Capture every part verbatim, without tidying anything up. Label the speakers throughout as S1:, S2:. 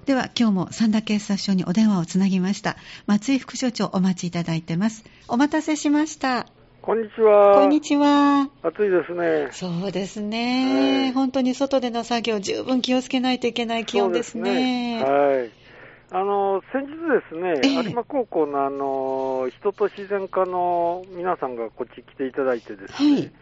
S1: では今日も三田警察署にお電話をつなぎました。松井副署長お待ちいただいてます。お待たせしました。
S2: こんにちは。
S1: こんにちは。
S2: 暑いですね。
S1: そうですね、はい、本当に外での作業十分気をつけないといけない気温ですね。
S2: そうですね。はい。あの先日ですね、えー、有馬高校のあの人と自然科の皆さんがこっち来ていただいてですね、はい、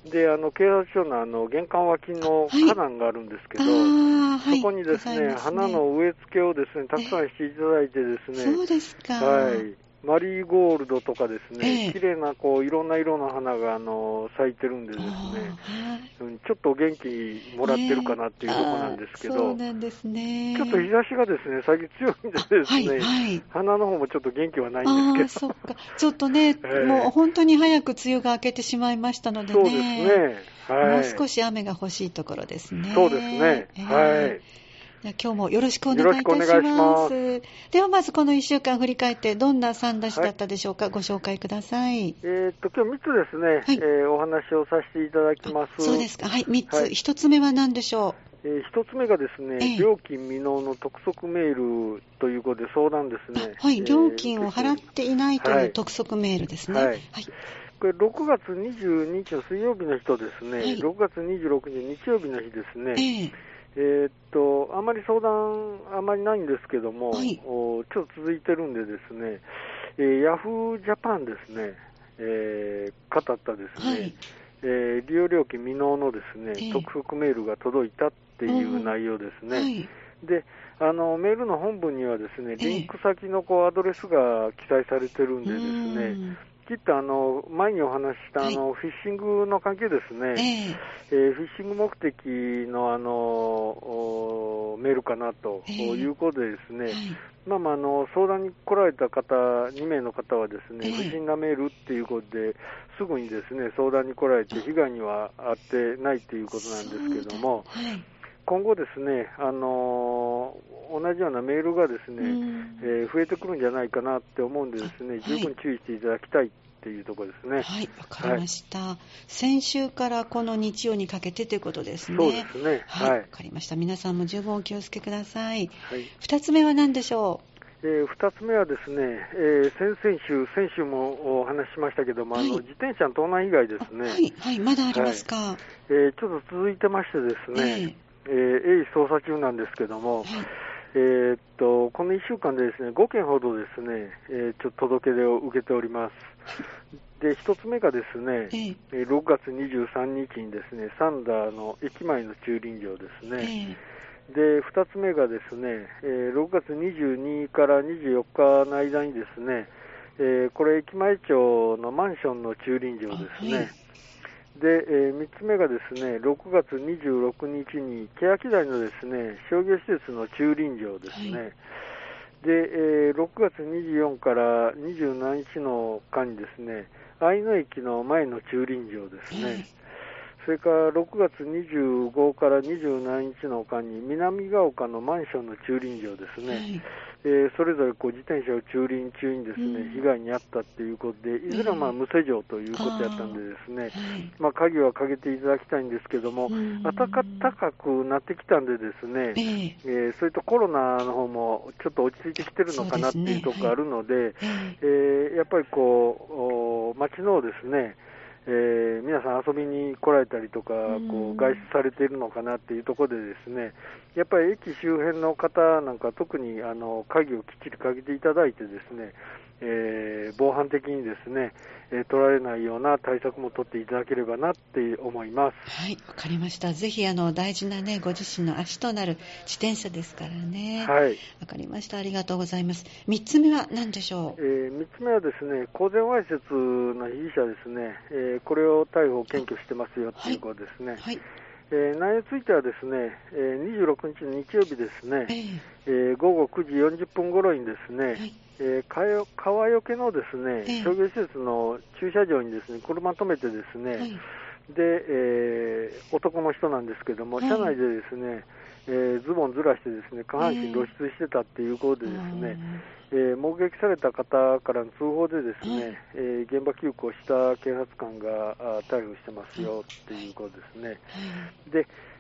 S2: であの警察署のあの玄関脇の花壇があるんですけど、はい、そこにですね、はい、花の植え付けをですねたくさんしていただいてですね、
S1: そうですか。
S2: はい。マリーゴールドとかですね、えー、綺麗なこういろんな色の花があの咲いてるんでですね、はい、ちょっと元気もらってるかなっていうところなんですけど、えー、
S1: そうなんですね。
S2: ちょっと日差しがですね最近強いんでですね、はいはい、花の方もちょっと元気はないんですけど、
S1: あそっか、ちょっとね、えー、もう本当に早く梅雨が明けてしまいましたのでね、
S2: そうですね、はい、
S1: もう少し雨が欲しいところですね。
S2: そうですね、えー、はい。
S1: 今日もよろしくお願いいたします。よろしくお願いします。ではまずこのいっしゅうかん振り返ってどんな三田市だったでしょうか、はい、ご紹介ください。
S2: えー、っと今日みっつですね、はい、えー、お話をさせていただきます。
S1: そうですか。はい、みっつ、はい、ひとつめは何でしょ
S2: う。えー、ひとつめがですね、えー、料金未納の督促メールということで相談ですね。
S1: はい、料金を払っていないという督促メールですね。はい。はい、
S2: これろくがつにじゅうににちの水曜日の日とですね、はい、ろくがつにじゅうろくにち日曜日の日ですね。えーえー、っとあまり相談あまりないんですけども、はい、おちょっと続いてるんでですね、えー、ヤフージャパンですね、えー、語ったですね、はい、えー、利用料金未納のですね、えー、督促メールが届いたっていう内容ですね。はい、であのメールの本文にはですね、リンク先のこうアドレスが記載されてるんでですね、きっとあの前にお話ししたあの、はい、フィッシングの関係ですね、えーえー、フィッシング目的のあのメールかなということでですね、えーはい、まあまああの相談に来られた方にめいの方はですね、えー、不審なメールっていうことですぐにですね相談に来られて被害には遭ってないということなんですけども、はい、今後ですね、あのー、同じようなメールがですね、えー、増えてくるんじゃないかなって思うんでですね、十分注意していただきたいっていうところですね。
S1: はい、わかりました、はい。先週からこの日曜にかけてということですね。
S2: そうですね。
S1: はい、わ、はい、かりました。皆さんも十分お気をつけください。はい、二つ目は何でしょ
S2: う。えー、二つ目はですね、えー、先々週、先週もお話ししましたけども、はい、あの自転車の盗難被害ですね。
S1: はい、はい、まだありますか。はい、
S2: えー、ちょっと続いてましてですね、えー、えー、鋭意捜査中なんですけども、はい、えー、っとこのいっしゅうかんでですねごけんほどですね、えー、ちょっと届け出を受けております。でひとつめがですね、えー、ろくがつにじゅうさんにちにですねサンダーの駅前の駐輪場ですね、えー、でふたつめがですね、えー、ろくがつにじゅうにからにじゅうよっかの間にですね、えー、これ駅前町のマンションの駐輪場ですね、はい、で、えー、みっつめがですねろくがつにじゅうろくにちに欅台のですね商業施設の駐輪場ですね、はい、で、えー、ろくがつにじゅうよっかからにじゅうしちにちの間にですね愛野駅の前の駐輪場ですね、はい、それからろくがつにじゅうごからにじゅうしちにちの間に南ヶ丘のマンションの駐輪場ですね、はい、えー、それぞれこう自転車を駐輪中にですね、うん、被害に遭ったということでいずれもまあ無施錠ということやったんでですね、はい、まあ、鍵はかけていただきたいんですけども、うん、暖かくなってきたんでですね、えーえー、それとコロナの方もちょっと落ち着いてきてるのかなっていうところがあるので、はい、えー、やっぱりこう街のですねえー、皆さん遊びに来られたりとかこう外出されているのかなっていうところでですねやっぱり駅周辺の方なんか特にあの鍵をきっちりかけていただいてですね、えー、防犯的にですね、えー、取られないような対策も取っていただければなって思います。
S1: はい、わかりました。ぜひあの大事なねご自身の足となる自転車ですからね。はい、わかりました。ありがとうございます。みっつめは何でしょう。
S2: えー、みっつめはですね公然わいせつの被疑者ですね、えー、これを逮捕検挙してますよということですね。はいはい、えー、内容についてはですね、えー、にじゅうろくにちの日曜日ですね、えーえー、ごごくじよんじゅっぷん頃にですね、はい、えー、川よけのですね、えー、商業施設の駐車場にですね車止めてですね、はい、で、えー、男の人なんですけども、はい、車内でですね、えー、ズボンずらしてですね下半身露出してたっていうことでですね、えーえー、目撃された方からの通報でですね、はい、えー、現場急行した警察官が逮捕してますよっていうことですね。はい、で、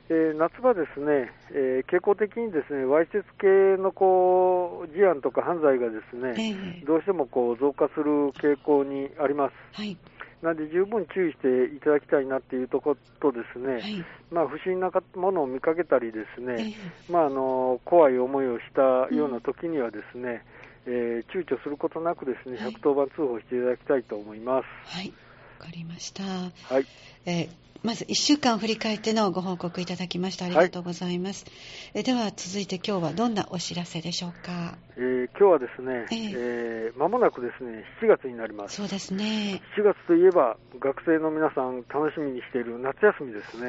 S2: えー、夏場ですね、えー、傾向的にですね、わいせつ系のこう事案とか犯罪がですね、えー、どうしてもこう増加する傾向にあります。はい、なので十分注意していただきたいなっていうところとですね、はい、まあ、不審なものを見かけたりですね、えー、まあ、あの怖い思いをしたような時にはですね、うん、えー、躊躇することなくですね、ひゃくとおばん通報していただきたいと思います。
S1: はい、わかりました。
S2: はい、
S1: えーまずいっしゅうかん振り返ってのご報告いただきましてありがとうございます。はい、えでは続いて今日はどんなお知らせでしょうか。
S2: えー、今日はですね、えーえー、間もなくですね、しちがつになります。
S1: そうですね。
S2: しちがつといえば学生の皆さん楽しみにしている夏休みですね。はい、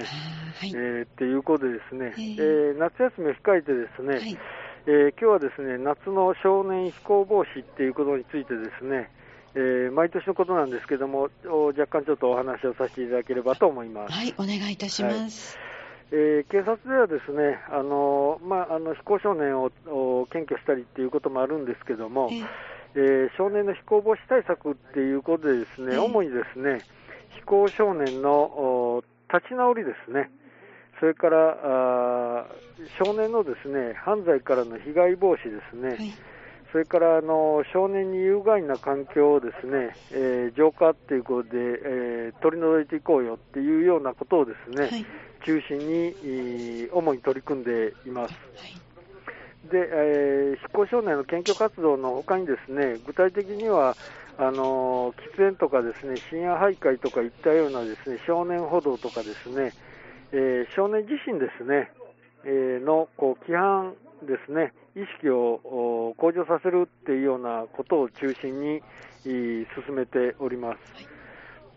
S2: えー、っていうことでですね、えーえー、夏休みを控えてですね、はい、えー、今日はですね、夏の少年非行防止っていうことについてですね、えー、毎年のことなんですけども、若干ちょっとお話をさせていただければと思います。
S1: はい、お願いいたします。
S2: はい、えー、警察ではですね、あのまあ、あの非行少年を検挙したりっていうこともあるんですけども、えー、少年の非行防止対策っていうことでですね、えー、主にですね、非行少年の立ち直りですね、それからあ少年のですね、犯罪からの被害防止ですね、はい、それからあの少年に有害な環境をですね、えー、浄化っていうことで、えー、取り除いていこうよっていうようなことをですね、はい、中心に主に取り組んでいます。はい、で、えー、非行少年の検挙活動の他にですね、具体的にはあの喫煙とかですね、深夜徘徊とかいったようなですね、少年補導とかですね、えー、少年自身ですね、えー、のこう規範ですね、意識を向上させるっていうようなことを中心に進めております。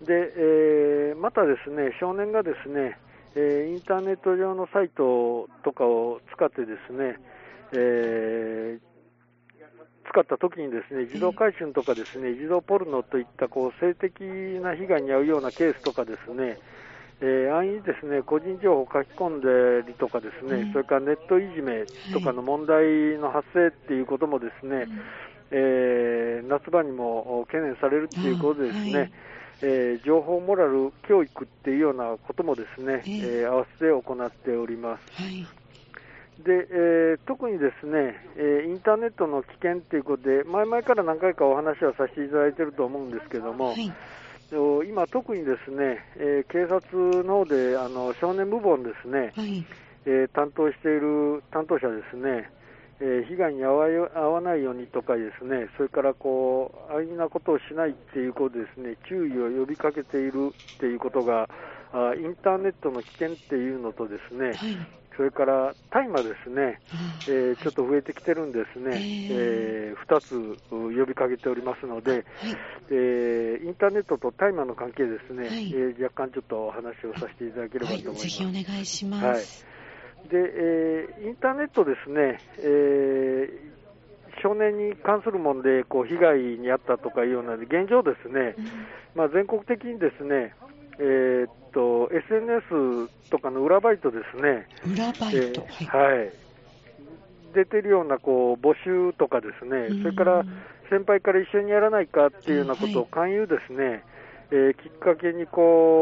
S2: で、えー、またですね、少年がですね、えー、インターネット上のサイトとかを使ってですね、えー、使った時にですね、児童買春とかですね、児童ポルノといったこう性的な被害に遭うようなケースとかですね、えー、安易にですね、個人情報を書き込んでりとかですね、うん、それからネットいじめとかの問題の発生っていうこともですね、はい、えー、夏場にも懸念されるっていうことでですね、はい、えー、情報モラル教育っていうようなこともですね、えーえー、合わせて行っております。はい、で、えー、特にですね、えー、インターネットの危険っていうことで、前々から何回かお話はさせていただいていると思うんですけども、はい、今、特にですね、えー、警察の方であの少年部門ですね、はい、えー、担当している担当者ですね、えー、被害に遭わ、遭わないようにとかですね、それからこう安易なことをしないっていうことでですね、注意を呼びかけているっていうことが、あインターネットの危険っていうのとですね、はい、それから大麻ですね、えー、ちょっと増えてきてるんですね、えー、ふたつ呼びかけておりますので、はい、えー、インターネットと大麻の関係ですね、はい、えー、若干ちょっとお話をさせていただければと思います。はい、ぜ
S1: ひお願いします。
S2: はい、で、えー、インターネットですね、えー、少年に関するものでこう被害に遭ったとかいうような現状ですね、うん、まあ、全国的にですね、えー、っと エスエヌエス とかの裏バイトですね、
S1: 裏バイト、
S2: えー、はい、出てるようなこう募集とかですね、それから先輩から一緒にやらないかっていうようなことを勧誘ですね、はい、えー、きっかけに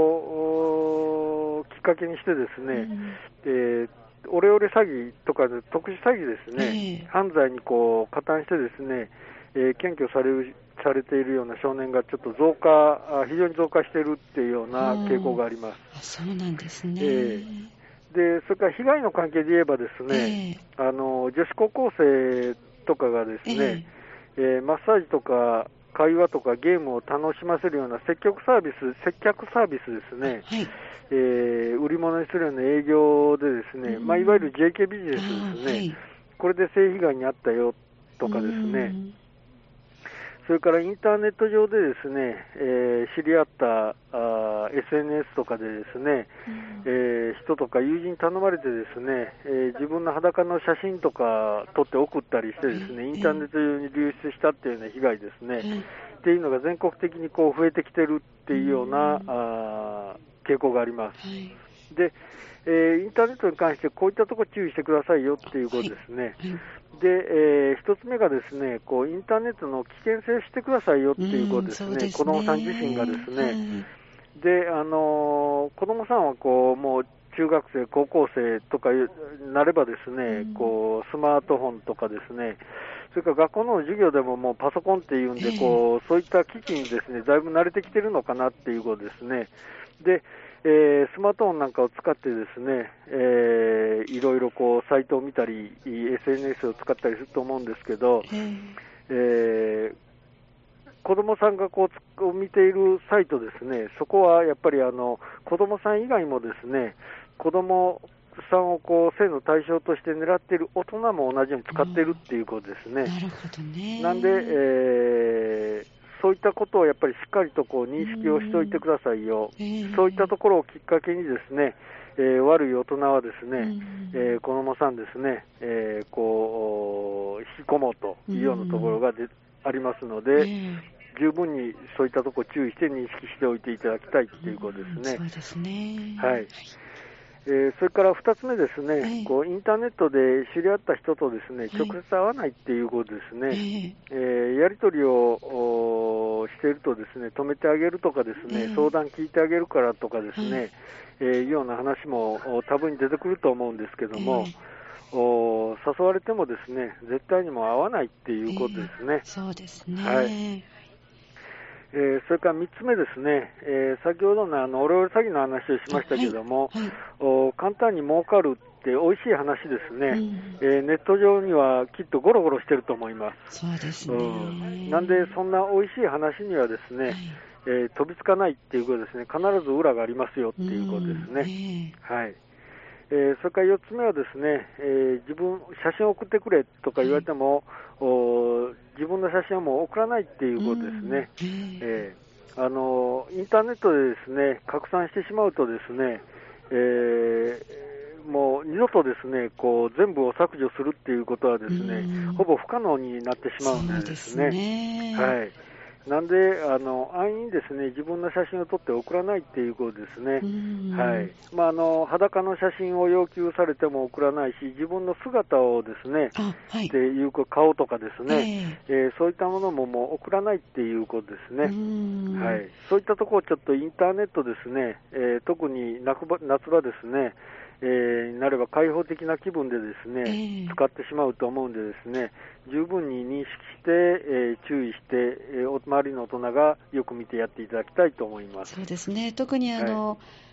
S2: こうきっかけにしてですね、うん、えー、オレオレ詐欺とかで特殊詐欺ですね、えー、犯罪にこう加担してですね、えー、検挙されるされているような少年がちょっと増加、非常に増加しているっていうような傾向があります。
S1: あ、そうなんですね。
S2: えー、でそれから被害の関係で言えばですね、えー、あの女子高校生とかがですね、えーえー、マッサージとか会話とかゲームを楽しませるような接客サービス、接客サービスですね、はい、えー、売り物にするような営業でですね、うん、まあ、いわゆる ジェーケー ビジネスですね、はい、これで性被害に遭ったよとかですね、うん、それからインターネット上でですね、えー、知り合ったあ エスエヌエス とかでですね、うん、えー、人とか友人に頼まれてですね、えー、自分の裸の写真とか撮って送ったりしてですね、インターネット上に流出したっていうような被害ですね、うん、っていうのが全国的にこう増えてきてるっていうような、うん、あ傾向があります。はい、で、えー、インターネットに関してこういったところ注意してくださいよっていうことですね。はいはい、で、えー、一つ目がですね、こうインターネットの危険性を知ってくださいよっていうことですね。うん、そうですね。子供さん自身がですね。はい、で、あのー、子供さんはこうもう中学生、高校生とかなればですね、うん、こうスマートフォンとかですね、それから学校の授業でももうパソコンっていうんで、こう、えー、そういった機器にですね、だいぶ慣れてきてるのかなっていうことですね。で、えー、スマートフォンなんかを使ってですね、えー、いろいろこうサイトを見たり エスエヌエス を使ったりすると思うんですけど、えーえー、子どもさんがこう見ているサイトですね、そこはやっぱりあの子どもさん以外もですね、子どもさんをこう性の対象として狙っている大人も同じように使っているっていうことですね。
S1: なるほどね。
S2: なんで、えーそういったことをやっぱりしっかりとこう認識をしておいてくださいよ、えー、そういったところをきっかけにですね、えー、悪い大人はですね、えー、子どもさんですね、えー、こう引き込もうというようなところがでありますので、えー、十分にそういったところを注意して認識しておいていただきたいということですね。
S1: そうですね。
S2: はい。えー、それからふたつめですね、えー、こうインターネットで知り合った人とですね、直接会わないっていうことですね、えーえー、やり取りをしているとですね、止めてあげるとかですね、えー、相談聞いてあげるからとかですね、はい、えー、いうような話も多分に出てくると思うんですけども、えー、お誘われてもですね、絶対にも会わないっていうことですね。
S1: えー、そうですね。
S2: はい。えー、それからみっつめですね、えー、先ほどのあのオレオレ詐欺の話をしましたけども、はいはい、お簡単に儲かるって美味しい話ですね、うん、えー、ネット上にはきっとゴロゴロしてると思います。
S1: そうですね、うん、
S2: なんでそんな美味しい話にはですね、はい、えー、飛びつかないっていうことですね、必ず裏がありますよっていうことですね。うん、はい。えー、それからよっつめはですね、えー、自分写真を送ってくれとか言われても、はい、自分の写真はもう送らないっていうことですね。えー、あのインターネットでですね拡散してしまうとですね、えー、もう二度とですねこう全部を削除するっていうことはですねほぼ不可能になってしまうんでですね。そうですね。はい。なんであの安易にですね自分の写真を撮って送らないっていうことですね。はい。まああの裸の写真を要求されても送らないし、自分の姿をですね、はい、っていう顔とかですね、えーえー、そういったものももう送らないっていうことですね。はい。そういったところをちょっとインターネットですね、えー、特に夏場、夏場ですね。えー、になれば開放的な気分でですね、えー、使ってしまうと思うんでですね、十分に認識して、えー、注意して、えー、周りの大人がよく見てやっていただきたいと思います。
S1: そうですね。特にあの、はい、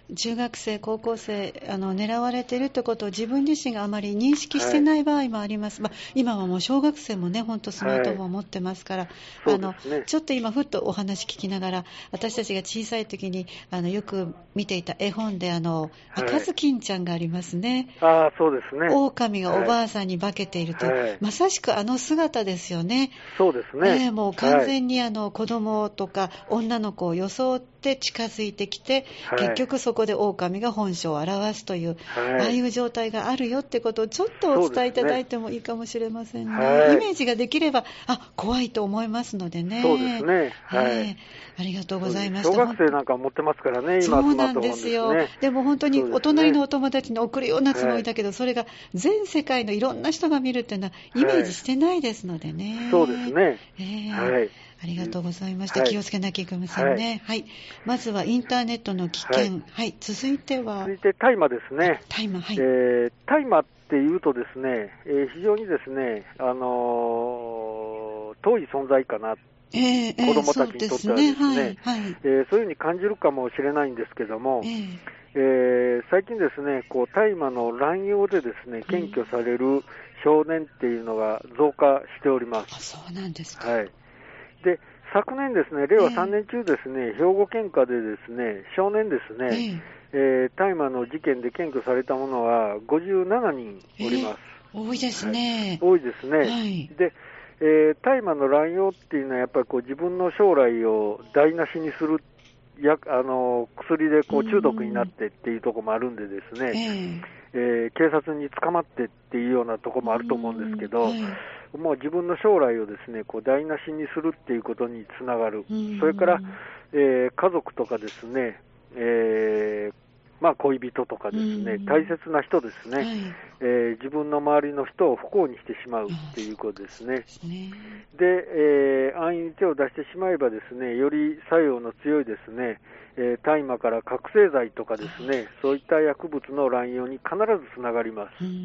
S1: 中学生、高校生あの狙われているということを自分自身があまり認識していない場合もあります、はい、まあ、今はもう小学生もね本当スマートフォンを持ってますから、はい、あのね、ちょっと今ふっとお話聞きながら私たちが小さい時にあのよく見ていた絵本であの、はい、赤ずきんちゃんがありますね。
S2: あ、そうですね。
S1: 狼がおばあさんに化けていると、はい、まさしくあの姿ですよね。
S2: そうですね、
S1: えー、もう完全にあの子供とか女の子を装って近づいてきて、はい、結局そこで狼が本性を表すという、はい、ああいう状態があるよってことをちょっとお伝えいただいてもいいかもしれませんね。はい、イメージができればあ怖いと思いますのでね。
S2: そうですね、はい、
S1: えー、ありがとうございました。
S2: 小学生なんか持ってますからね、今
S1: そうなんですよ。で, す、ね、でも本当にお隣のお友達に送るようなつもりだけど、はい、それが全世界のいろんな人が見るっていうのはイメージしてないですのでね。
S2: はい、そうですね、
S1: えーはい、ありがとうございました、はい、気をつけなきゃいけませんね、はいはい、まずはインターネットの危険、はいはい、続いては
S2: 続いて大麻ですね。
S1: 大麻、はい、
S2: えー、大麻っていうとですね、えー、非常にですね、あのー、遠い存在かな、
S1: えー、
S2: 子どもたちにとってはですね、そうですね、はいはい、えー、そういうふうに感じるかもしれないんですけども、えーえー、最近ですね、こう大麻の乱用でですね検挙される少年っていうのが増加しております。
S1: あ、そうなんですか。
S2: はい。で、昨年ですね、れいわさんねん中ですね、えー、兵庫県下でですね、少年ですね、えーえー、大麻の事件で検挙されたものはごじゅうななにんおります。
S1: えー、多いですね。
S2: はい、多いですね。はい、で、えー、大麻の乱用っていうのはやっぱりこう自分の将来を台無しにするやあの薬でこう中毒になってっていうところもあるんでですね、えーえー、警察に捕まってっていうようなところもあると思うんですけど、はい、もう自分の将来をですねこう台無しにするっていうことにつながる。それから、えー、家族とかですね、えーまあ、恋人とかですね、大切な人ですね、はい、えー、自分の周りの人を不幸にしてしまうっていうことですね。で、ねでえー、安易に手を出してしまえばですね、より作用の強いですね、えー、大麻から覚醒剤とかですね、そういった薬物の乱用に必ずつながります。うん、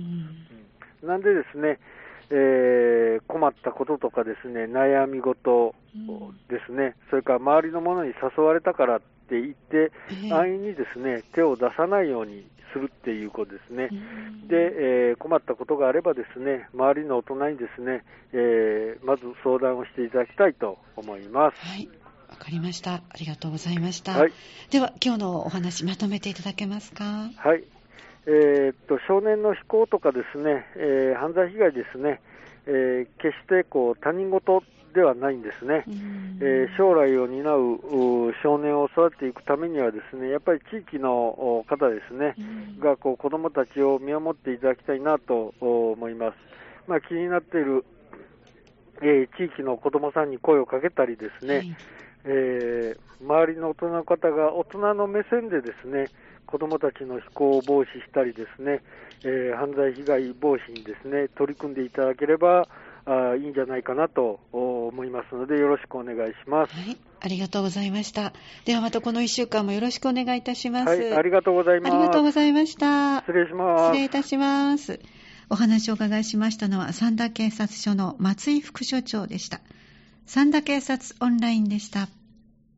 S2: なんでですね、えー、困ったこととかですね、悩み事ですね、それから周りの者に誘われたからって言って、安易にですね、手を出さないようにするっていうことですね。で、えー、困ったことがあればですね、周りの大人にですね、えー、まず相談をしていただきたいと思います。
S1: はい、わかりました。ありがとうございました。はい、では、今日のお話まとめていただけますか。
S2: はい。えー、っと少年の非行とかですね、えー、犯罪被害ですね、えー、決してこう他人事ではないんですね。えー、将来を担う少年を育てていくためにはですね、やっぱり地域の方ですね、がこう子どもたちを見守っていただきたいなと思います。まあ、気になっている、えー、地域の子どもさんに声をかけたりですね、はい、えー、周りの大人の方が大人の目線でですね、子どもたちの非行を防止したりですね、えー、犯罪被害防止にですね、取り組んでいただければあいいんじゃないかなと思いますので、よろしくお願いします。
S1: はい、ありがとうございました。ではまたこのいっしゅうかんもよろしくお願いいたします。
S2: はい、ありがとうございます。
S1: ありがとうございました。
S2: 失礼します。
S1: 失礼いたします。お話をお伺いしましたのは三田警察署の松井副署長でした。三田警察オンラインでした。